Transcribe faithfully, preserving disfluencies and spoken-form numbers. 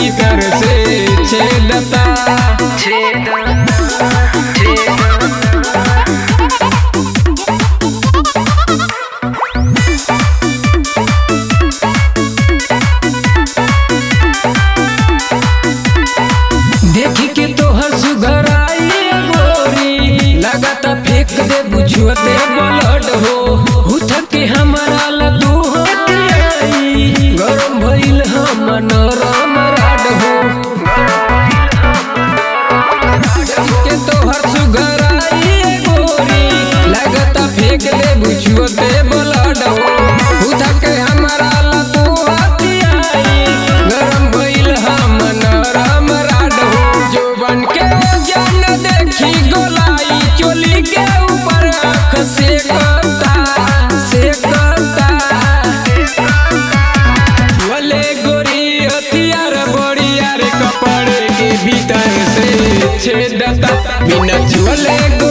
भीतर से छेदता देखी के तोहर सुघराई गोरी लगाता फेंक दे बुझुआ दे ब्लड हो उठ के हमारा लदू हटियाई गरम भइल हम नरम राड हो देखी के तोहर सुघराई गोरी लगाता फेंक दे बुझुआ दे ब्लड हो उठ के हमारा लदू हटियाई गरम भइल हम नरम राड हो जोबन के जान देखी गोलाई चोली के ऊपर आँख से करता से करता वाले गोरी हथियार बड़ियार कपड़े के भीतर से छेदता बिना छुअले